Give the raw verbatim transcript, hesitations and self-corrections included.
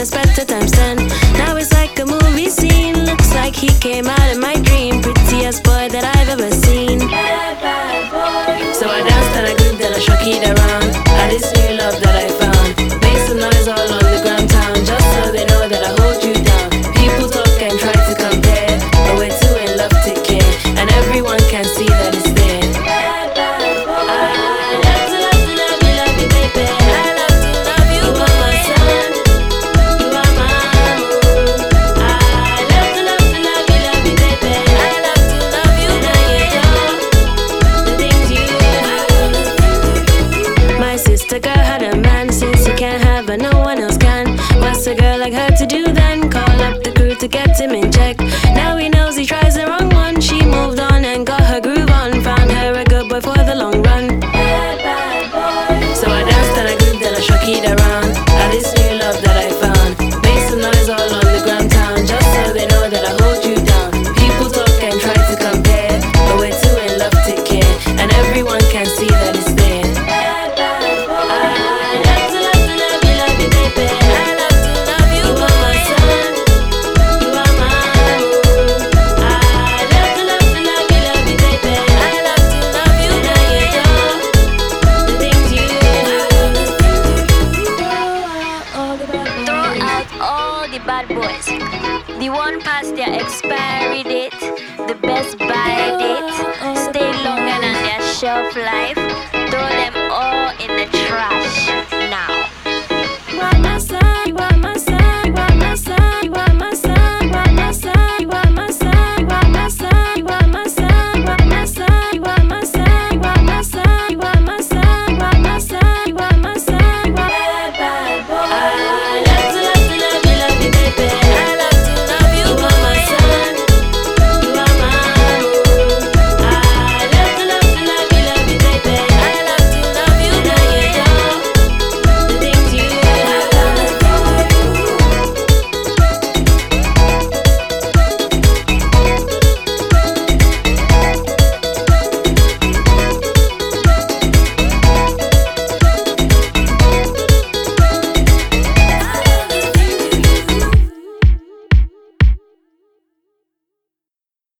it's better times ten. Now it's like a movie scene. Looks like he came out of my dream. Prettiest boy that I've ever seen. So I danced and I grooved and I shook it around. Had this new love that I found. Made some noise all on the ground town, just so they know that I hold you down. People talk and try to compare, but we're two in love to care, and everyone can see that it's there. The girl had a man, since he can't have her, no one else can. What's a girl like her to do then? Call up the crew to get him in check. Now he knows he tries the wrong one. She moved on and got her groove on. Found her a good boy for the long run. So I danced and I grooved and I shook it around. Had this new love that I found. Made some noise all on the ground town, just so they know that I hold you down. People talk and try to compare, but we're two in love to care, and everyone can see that it's there. Bad boys, the one past their expiry date, the best buy date, stay longer than their shelf life.